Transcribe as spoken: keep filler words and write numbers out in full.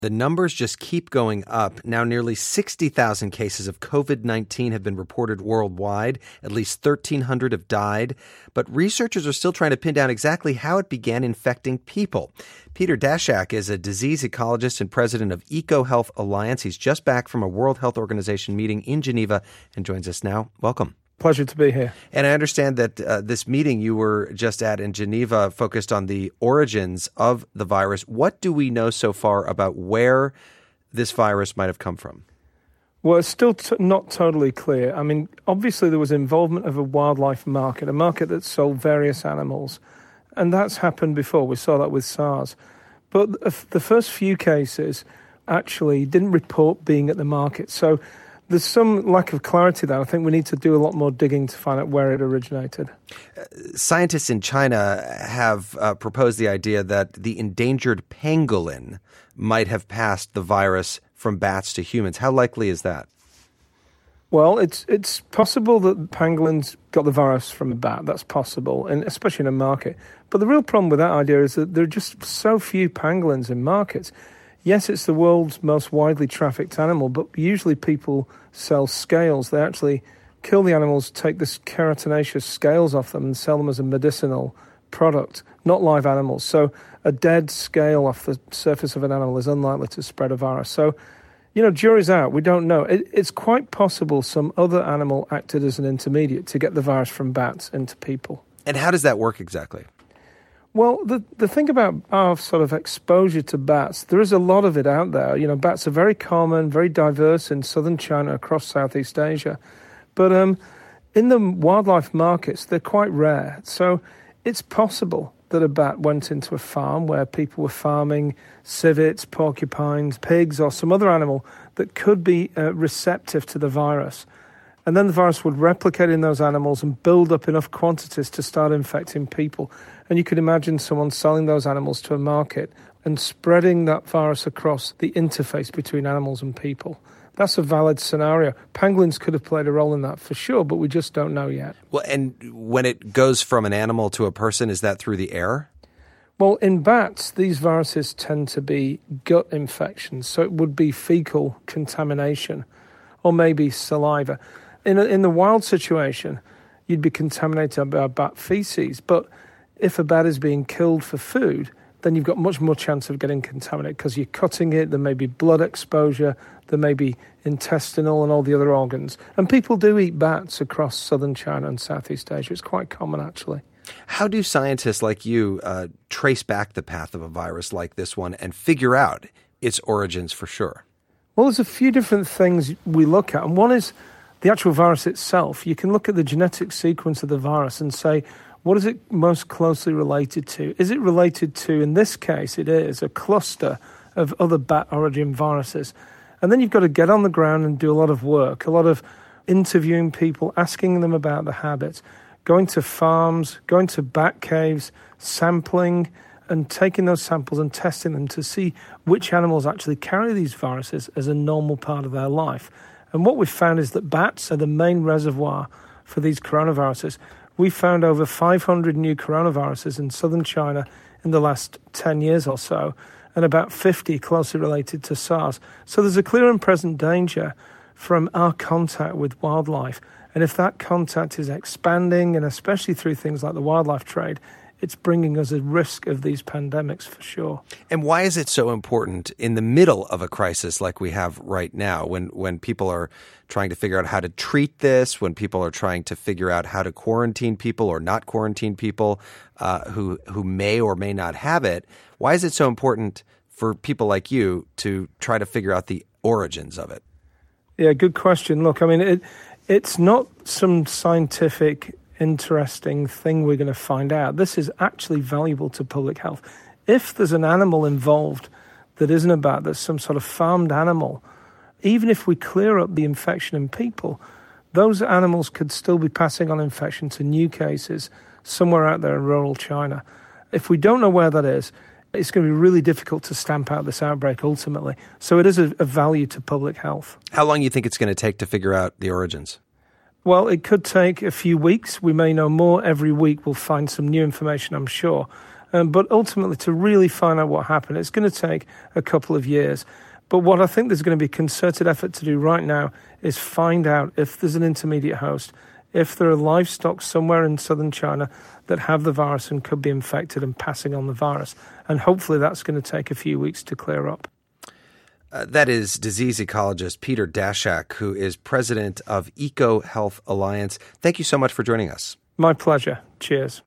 The numbers just keep going up. Now nearly sixty thousand cases of covid nineteen have been reported worldwide. At least thirteen hundred have died. But researchers are still trying to pin down exactly how it began infecting people. Peter Daszak is a disease ecologist and president of EcoHealth Alliance. He's just back from a World Health Organization meeting in Geneva and joins us now. Welcome. Pleasure to be here. And I understand that uh, this meeting you were just at in Geneva focused on the origins of the virus. What do we know so far about where this virus might have come from? Well, it's still t- not totally clear. I mean, obviously there was involvement of a wildlife market, a market that sold various animals. And that's happened before. We saw that with SARS. But the first few cases actually didn't report being at the market. So there's some lack of clarity there. I think we need to do a lot more digging to find out where it originated. Uh, scientists in China have uh, proposed the idea that the endangered pangolin might have passed the virus from bats to humans. How likely is that? Well, it's it's possible that pangolins got the virus from a bat. That's possible, and especially in a market. But the real problem with that idea is that there are just so few pangolins in markets. Yes, it's the world's most widely trafficked animal, but usually people sell scales. They actually kill the animals, take the keratinaceous scales off them and sell them as a medicinal product, not live animals. So a dead scale off the surface of an animal is unlikely to spread a virus. So, you know, jury's out. We don't know. It, it's quite possible some other animal acted as an intermediate to get the virus from bats into people. And how does that work exactly? Well, the the thing about our sort of exposure to bats, there is a lot of it out there. You know, bats are very common, very diverse in southern China, across Southeast Asia. But um, in the wildlife markets, they're quite rare. So it's possible that a bat went into a farm where people were farming civets, porcupines, pigs, or some other animal that could be uh, receptive to the virus. And then the virus would replicate in those animals and build up enough quantities to start infecting people. And you could imagine someone selling those animals to a market and spreading that virus across the interface between animals and people. That's a valid scenario. Pangolins could have played a role in that for sure, but we just don't know yet. Well, and when it goes from an animal to a person, is that through the air? Well, in bats, these viruses tend to be gut infections, so it would be fecal contamination or maybe saliva. In a, in the wild situation, you'd be contaminated by bat feces, but if a bat is being killed for food, then you've got much more chance of getting contaminated because you're cutting it, there may be blood exposure, there may be intestinal and all the other organs. And people do eat bats across southern China and Southeast Asia. It's quite common, actually. How do scientists like you uh, trace back the path of a virus like this one and figure out its origins for sure? Well, there's a few different things we look at, and one is the actual virus itself. You can look at the genetic sequence of the virus and say, what is it most closely related to? Is it related to, in this case, it is a cluster of other bat origin viruses? And then you've got to get on the ground and do a lot of work, a lot of interviewing people, asking them about the habits, going to farms, going to bat caves, sampling, and taking those samples and testing them to see which animals actually carry these viruses as a normal part of their life. And what we've found is that bats are the main reservoir for these coronaviruses. We found over five hundred new coronaviruses in southern China in the last ten years or so, and about fifty closely related to SARS. So there's a clear and present danger from our contact with wildlife. And if that contact is expanding, and especially through things like the wildlife trade, it's bringing us a risk of these pandemics for sure. And why is it so important in the middle of a crisis like we have right now, when, when people are trying to figure out how to treat this, when people are trying to figure out how to quarantine people or not quarantine people uh, who, who may or may not have it? Why is it so important for people like you to try to figure out the origins of it? Yeah, good question. Look, I mean, it it's not some scientific interesting thing we're going to find out. This is actually valuable to public health. If there's an animal involved that isn't a bat, that's some sort of farmed animal, even if we clear up the infection in people, those animals could still be passing on infection to new cases somewhere out there in rural China. If we don't know where that is, it's going to be really difficult to stamp out this outbreak ultimately. So it is a, a value to public health. How long do you think it's going to take to figure out the origins? Well, it could take a few weeks. We may know more every week. We'll find some new information, I'm sure. Um, but ultimately, to really find out what happened, it's going to take a couple of years. But what I think there's going to be concerted effort to do right now is find out if there's an intermediate host, if there are livestock somewhere in southern China that have the virus and could be infected and passing on the virus. And hopefully that's going to take a few weeks to clear up. Uh, that is disease ecologist Peter Daszak, who is president of Eco Health Alliance. Thank you so much for joining us. My pleasure. Cheers.